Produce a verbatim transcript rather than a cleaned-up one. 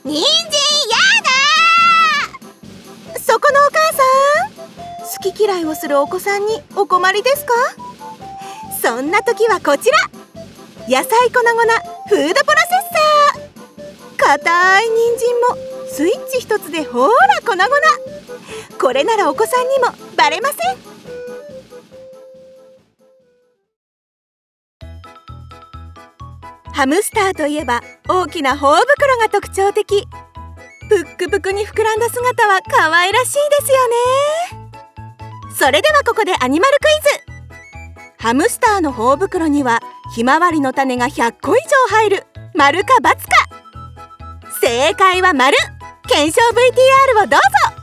人参やだ。 そこのお母さん、好き嫌いをするお子さんにお困りですか？そんな時はこちら、野菜粉々フードプロセッサー。硬い人参もスイッチ一つでほーら粉々。これならお子さんにもバレません。ハムスターといえば大きな頬袋が特徴的。ぷっくぷくに膨らんだ姿は可愛らしいですよね。それではここでアニマルクイズ。ハムスターの頬袋にはひまわりの種がひゃっこ以上入る。丸か×か。正解は丸。検証 ブイティーアール をどうぞ。